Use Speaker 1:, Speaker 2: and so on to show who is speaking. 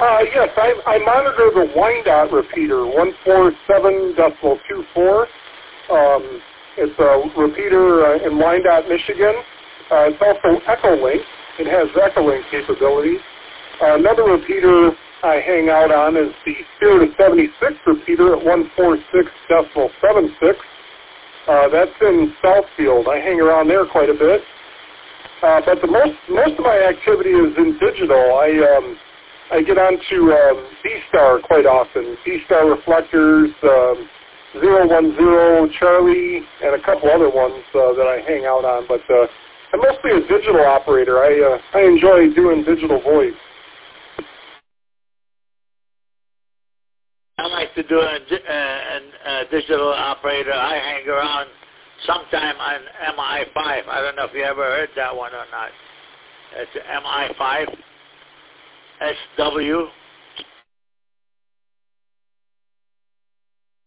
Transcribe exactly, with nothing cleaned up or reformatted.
Speaker 1: Uh, yes, I, I monitor the Wyandotte repeater, one forty-seven point two four. Um, it's a repeater uh, in Wyandotte, Michigan. Uh, it's also Echolink. It has Echolink capabilities. Uh, another repeater I hang out on is the Spirit of seventy-six repeater at one forty-six point seven six. Uh, that's in Southfield. I hang around there quite a bit. Uh, but the most most of my activity is in digital. I um, I get onto um, B-Star quite often. B-Star reflectors, um, zero one zero, Charlie, and a couple other ones uh, that I hang out on. But uh, I'm mostly a digital operator. I uh, I enjoy doing digital voice.
Speaker 2: I like to do a, a, a digital operator. I hang around sometime on M I five. I don't know if you ever heard that one or not. It's M I five S W.